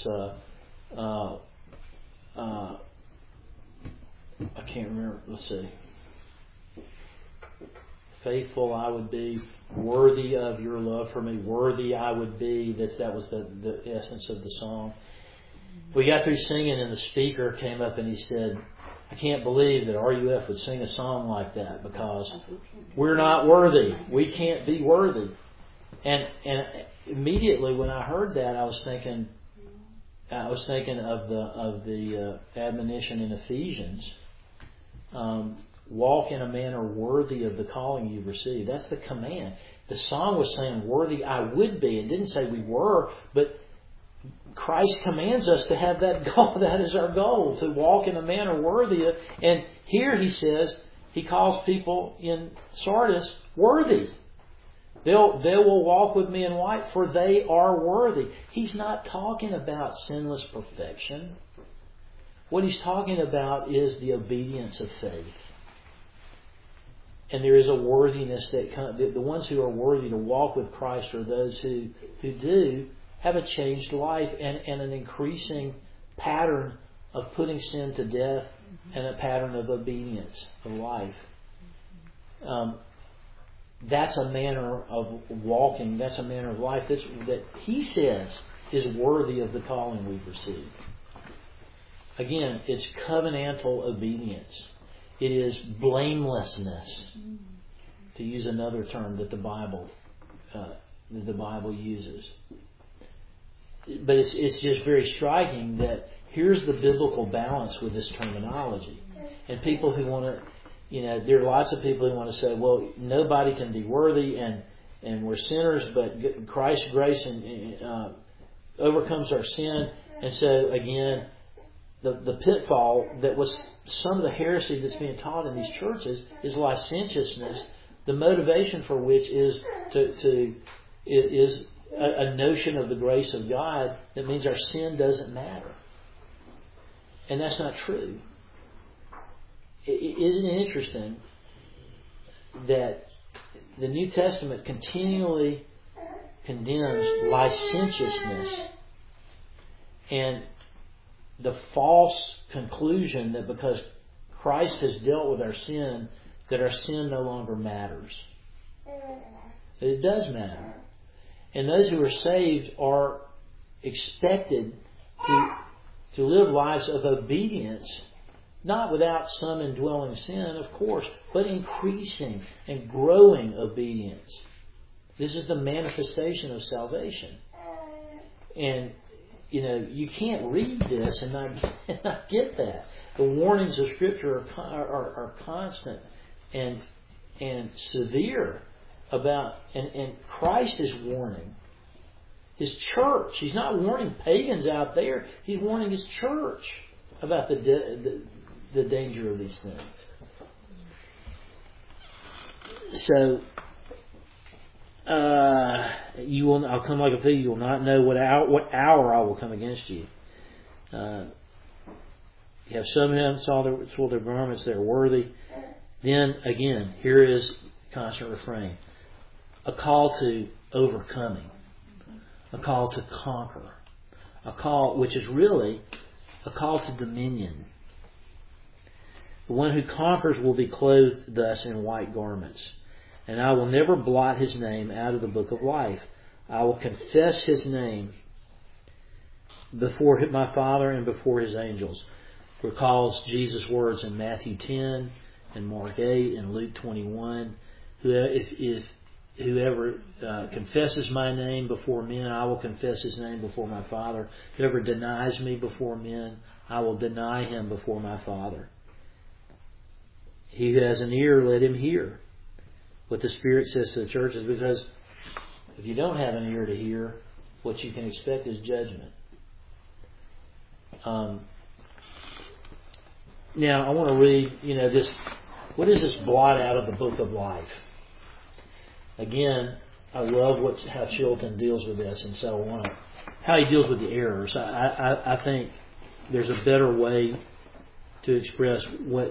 I can't remember. Let's see. Faithful I would be, worthy of your love for me, worthy I would be. That was the essence of the song. We got through singing, and the speaker came up and he said, I can't believe that RUF would sing a song like that because we're not worthy. We can't be worthy. And immediately when I heard that, I was thinking of the admonition in Ephesians. Walk in a manner worthy of the calling you've received. That's the command. The song was saying, worthy I would be. It didn't say we were, but Christ commands us to have that goal. That is our goal, to walk in a manner worthy of. And here he says, he calls people in Sardis worthy. They will walk with me in white, for they are worthy. He's not talking about sinless perfection. What he's talking about is the obedience of faith. And there is a worthiness that comes. The ones who are worthy to walk with Christ are those who do have a changed life and an increasing pattern of putting sin to death and a pattern of obedience of life. That's a manner of walking. That's a manner of life that he says is worthy of the calling we've received. Again, it's covenantal obedience. It is blamelessness, to use another term that the Bible uses. But it's just very striking that here's the biblical balance with this terminology. And people who want to, there are lots of people who want to say, well, nobody can be worthy and we're sinners, but Christ's grace overcomes our sin. And so again, the pitfall that was some of the heresy that's being taught in these churches is licentiousness, the motivation for which is a notion of the grace of God that means our sin doesn't matter. And that's not true. Isn't it interesting that the New Testament continually condemns licentiousness and the false conclusion that because Christ has dealt with our sin, that our sin no longer matters. It does matter. And those who are saved are expected to live lives of obedience, not without some indwelling sin, of course, but increasing and growing obedience. This is the manifestation of salvation. And you can't read this and not get that. The warnings of Scripture are constant and severe about, and Christ is warning His church. He's not warning pagans out there. He's warning His church about the danger of these things. So, I'll come like a thief. You will not know what hour I will come against you. You have some who haven't sold their garments; they are worthy. Then again, here is constant refrain: a call to overcoming, a call to conquer, a call which is really a call to dominion. The one who conquers will be clothed thus in white garments. And I will never blot his name out of the book of life. I will confess his name before my Father and before his angels. Recalls Jesus' words in Matthew 10 and Mark 8 and Luke 21. If whoever confesses my name before men, I will confess his name before my Father. Whoever denies me before men, I will deny him before my Father. He who has an ear, let him hear what the Spirit says to the churches, because if you don't have an ear to hear, what you can expect is judgment. Now, I want to read, this. What is this blot out of the book of life? Again, I love how Chilton deals with this, and so how he deals with the errors. I think there's a better way to express what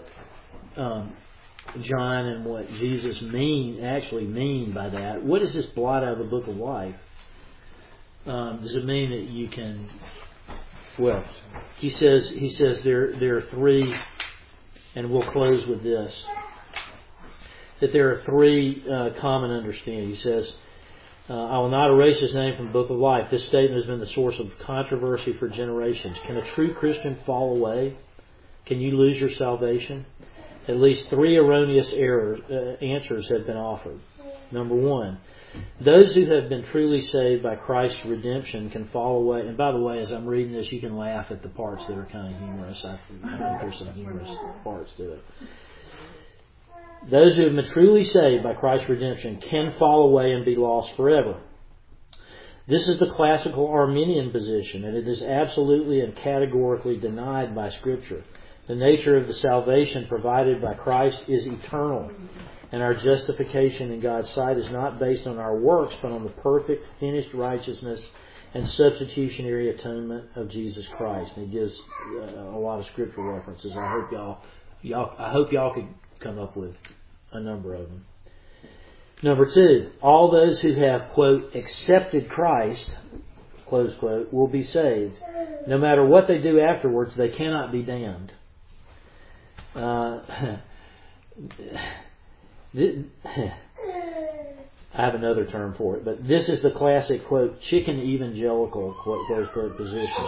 John and what Jesus actually mean by that. What is this blot out of the book of life? Does it mean that you can? Well, he says there are three, and we'll close with this. That there are three common understandings. He says, I will not erase his name from the book of life. This statement has been the source of controversy for generations. Can a true Christian fall away? Can you lose your salvation? At least 3 erroneous answers have been offered. Number 1, those who have been truly saved by Christ's redemption can fall away. And by the way, as I'm reading this, you can laugh at the parts that are kind of humorous. I think there's some humorous parts to it. Those who have been truly saved by Christ's redemption can fall away and be lost forever. This is the classical Arminian position, and it is absolutely and categorically denied by Scripture. The nature of the salvation provided by Christ is eternal, and our justification in God's sight is not based on our works, but on the perfect, finished righteousness and substitutionary atonement of Jesus Christ. And he gives a lot of Scriptural references. I hope y'all could come up with a number of them. Number 2, all those who have, quote, accepted Christ, close quote, will be saved. No matter what they do afterwards, they cannot be damned. I have another term for it, but this is the classic, quote, chicken evangelical, quote, close quote, position.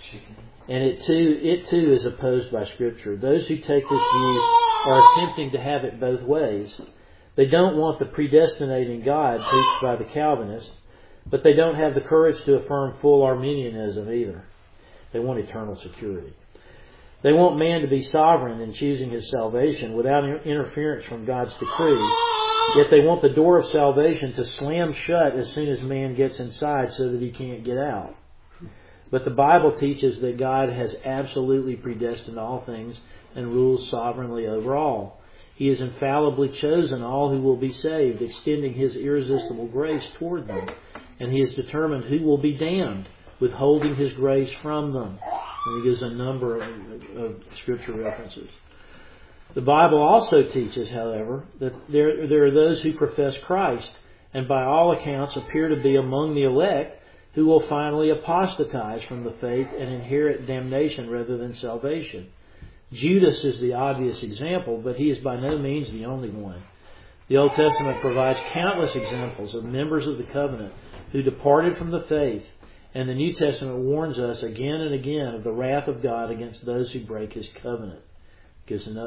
And it too is opposed by Scripture. Those who take this view are attempting to have it both ways. They don't want the predestinating God preached by the Calvinists, but they don't have the courage to affirm full Arminianism either. They want eternal security. They want man to be sovereign in choosing his salvation without interference from God's decree, yet they want the door of salvation to slam shut as soon as man gets inside so that he can't get out. But the Bible teaches that God has absolutely predestined all things and rules sovereignly over all. He has infallibly chosen all who will be saved, extending His irresistible grace toward them. And He has determined who will be damned, withholding His grace from them. And He gives a number of Scripture references. The Bible also teaches, however, that there are those who profess Christ, and by all accounts appear to be among the elect, who will finally apostatize from the faith and inherit damnation rather than salvation. Judas is the obvious example, but he is by no means the only one. The Old Testament provides countless examples of members of the covenant who departed from the faith, and the New Testament warns us again and again of the wrath of God against those who break His covenant. It gives a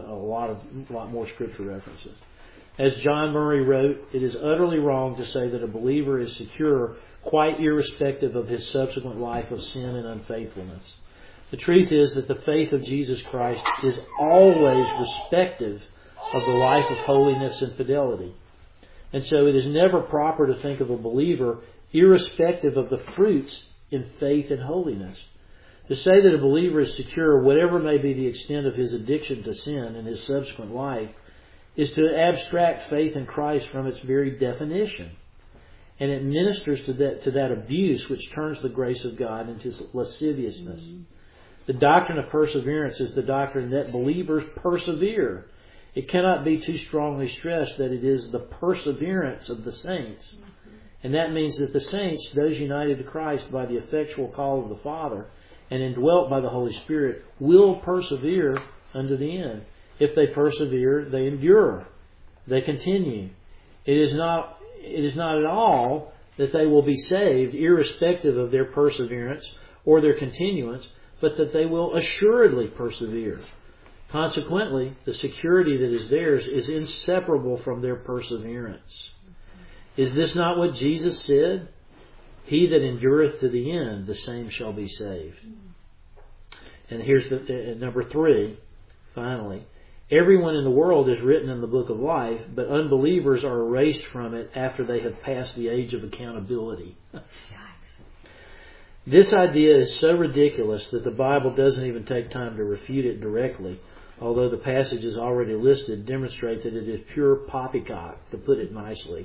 lot more Scripture references. As John Murray wrote, it is utterly wrong to say that a believer is secure quite irrespective of his subsequent life of sin and unfaithfulness. The truth is that the faith of Jesus Christ is always respective of the life of holiness and fidelity. And so it is never proper to think of a believer irrespective of the fruits in faith and holiness. To say that a believer is secure, whatever may be the extent of his addiction to sin in his subsequent life, is to abstract faith in Christ from its very definition. And it ministers to that abuse which turns the grace of God into lasciviousness. Mm-hmm. The doctrine of perseverance is the doctrine that believers persevere. It cannot be too strongly stressed that it is the perseverance of the saints. And that means that the saints, those united to Christ by the effectual call of the Father and indwelt by the Holy Spirit, will persevere unto the end. If they persevere, they endure. They continue. It is not at all that they will be saved irrespective of their perseverance or their continuance, but that they will assuredly persevere. Consequently, the security that is theirs is inseparable from their perseverance. Is this not what Jesus said? He that endureth to the end, the same shall be saved. And here's number 3, finally. Everyone in the world is written in the book of life, but unbelievers are erased from it after they have passed the age of accountability. This idea is so ridiculous that the Bible doesn't even take time to refute it directly, although the passages already listed demonstrate that it is pure poppycock, to put it nicely.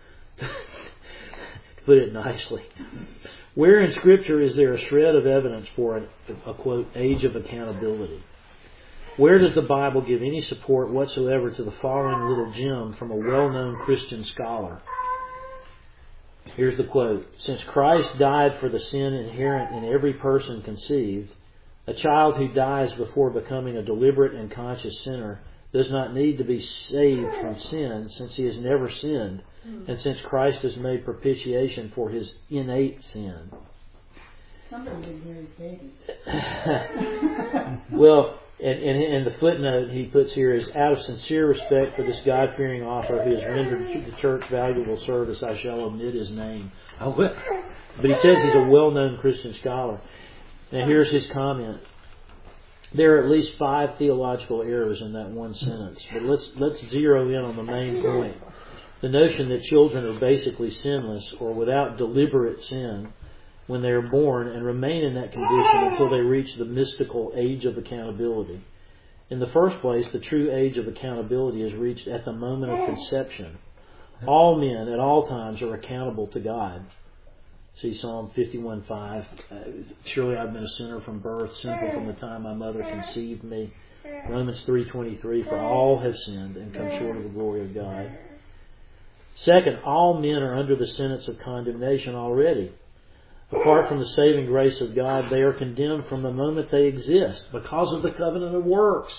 Where in Scripture is there a shred of evidence for a quote, age of accountability? Where does the Bible give any support whatsoever to the following little gem from a well-known Christian scholar? Here's the quote. Since Christ died for the sin inherent in every person conceived, a child who dies before becoming a deliberate and conscious sinner does not need to be saved from sin, since he has never sinned, and since Christ has made propitiation for his innate sin. Somebody didn't hear his babies. Well, And the footnote he puts here is, out of sincere respect for this God-fearing author who has rendered to the church valuable service, I shall omit his name. But he says he's a well-known Christian scholar. Now here's his comment. There are at least 5 theological errors in that one sentence, but let's zero in on the main point. The notion that children are basically sinless or without deliberate sin when they are born and remain in that condition until they reach the mystical age of accountability. In the first place, the true age of accountability is reached at the moment of conception. All men at all times are accountable to God. See Psalm 51:5. Surely I've been a sinner from birth, sinful from the time my mother conceived me. Romans 3:23. For all have sinned and come short of the glory of God. Second, all men are under the sentence of condemnation already. Apart from the saving grace of God, they are condemned from the moment they exist because of the covenant of works.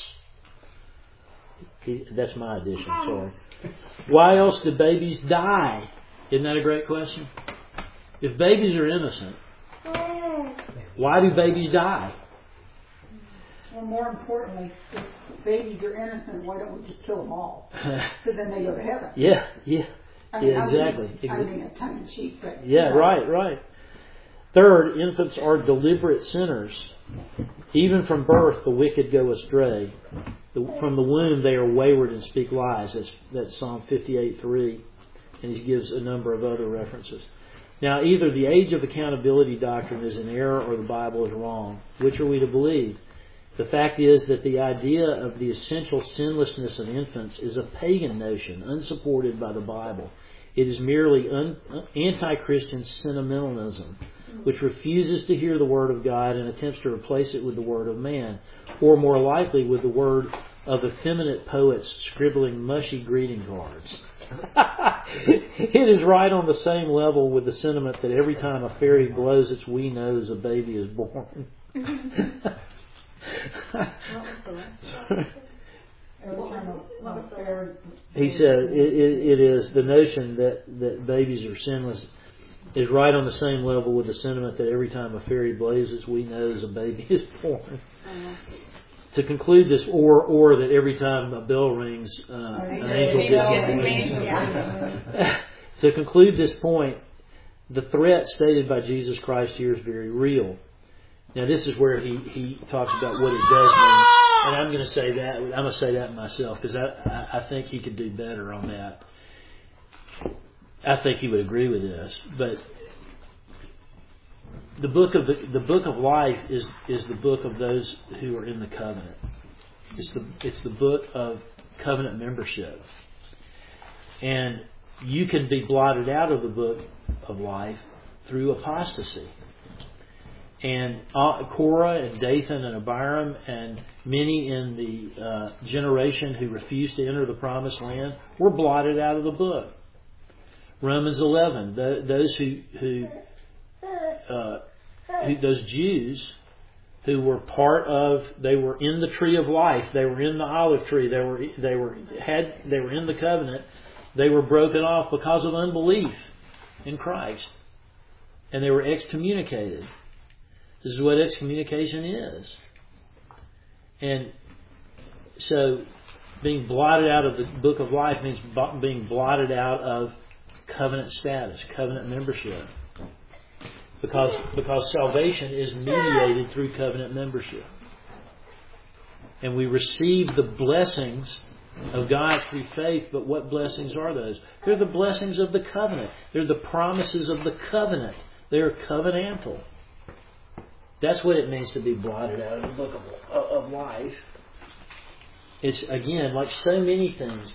That's my addition, sorry. Why else do babies die? Isn't that a great question? If babies are innocent, why do babies die? Well, more importantly, if babies are innocent, why don't we just kill them all? So then they go to heaven. Yeah, exactly. I mean, a tongue in cheek, but... Yeah, right. Third, infants are deliberate sinners. Even from birth, the wicked go astray. From the womb, they are wayward and speak lies. That's Psalm 58:3. And he gives a number of other references. Now, either the age of accountability doctrine is in error or the Bible is wrong. Which are we to believe? The fact is that the idea of the essential sinlessness of infants is a pagan notion, unsupported by the Bible. It is merely anti-Christian sentimentalism, which refuses to hear the Word of God and attempts to replace it with the Word of man, or more likely with the word of effeminate poets scribbling mushy greeting cards. It is right on the same level with the sentiment that every time a fairy blows its wee nose, a baby is born. He said it is the notion that babies are sinless is right on the same level with the sentiment that every time a fairy blows its wee nose, a baby is born. To conclude this, or that every time a bell rings, an angel gets on the To conclude this point, the threat stated by Jesus Christ here is very real. Now, this is where he talks about what it does mean, and I'm going to say that. I'm going to say that myself because I think he could do better on that. I think he would agree with this, but the book of life is the book of those who are in the covenant. It's the book of covenant membership, and you can be blotted out of the book of life through apostasy. And Korah and Dathan and Abiram and many in the generation who refused to enter the promised land were blotted out of the book. Romans 11, those those Jews who were they were in the tree of life, they were in the olive tree, they were in the covenant, they were broken off because of unbelief in Christ, and they were excommunicated. This is what excommunication is. And so being blotted out of the book of life means being blotted out of covenant status, covenant membership. Because salvation is mediated through covenant membership. And we receive the blessings of God through faith, but what blessings are those? They're the blessings of the covenant. They're the promises of the covenant. They're covenantal. That's what it means to be blotted out of the book of life. It's, again, like so many things,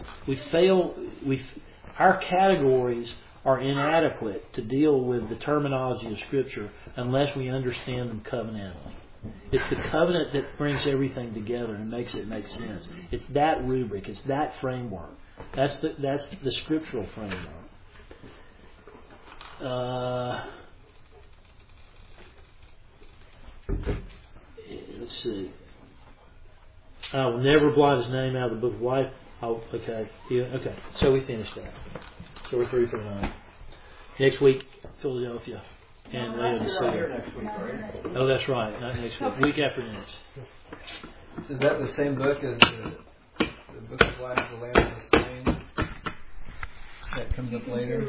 our categories are inadequate to deal with the terminology of Scripture unless we understand them covenantally. It's the covenant that brings everything together and makes it make sense. It's that rubric. It's that framework. That's the scriptural framework. Let's see. I will never blot his name out of the book of life. Okay. So we finished that. So we're through for tonight. Next week, Philadelphia and Laodicea. Oh, that's right. Not next week. Week after next. Is that the same book as the Book of Life, the Lamb and the Slain? That comes up later.